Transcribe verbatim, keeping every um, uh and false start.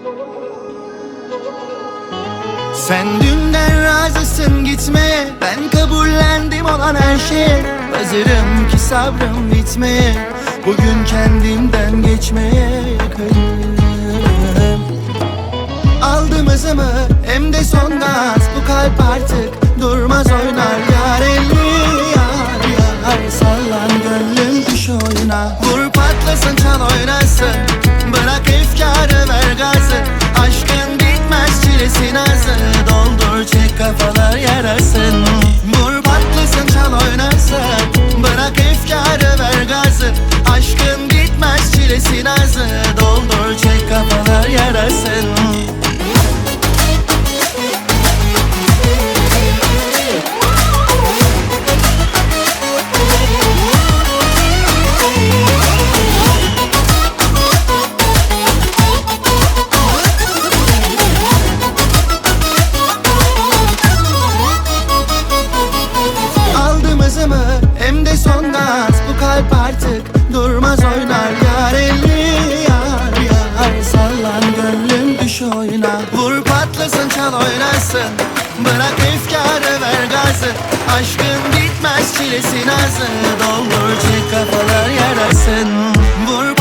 Sen dünden razısın gitmeye, ben kabullendim olan her şeye. Hazırım ki sabrım bitmeye, bugün kendimden geçmeye yakınım. Aldım hızımı hem de son gaz, bu kalp artık durmaz oynar. Yar elli yar yar, sallan gönlüm düş oyuna. Vur patlasın çal oynasın, bırak efkarı ver gazı. Aşkın bitmez çilesi nazı, doldur çek kafalar yarasın. Vur patlasın çal oynasın, bırak efkarı ver gazı. Aşkın bitmez çilesi nazı, doldur çek kafalar yarasın. Hem de son gaz, bu kalp artık durmaz oynar. Yar elli yar yar, sallan gönlüm düş oyuna. Vur patlasın çal oynasın, bırak efkarı ver gazı. Aşkın bitmez çilesi nazı, doldur çek kafalar yarasın. Vur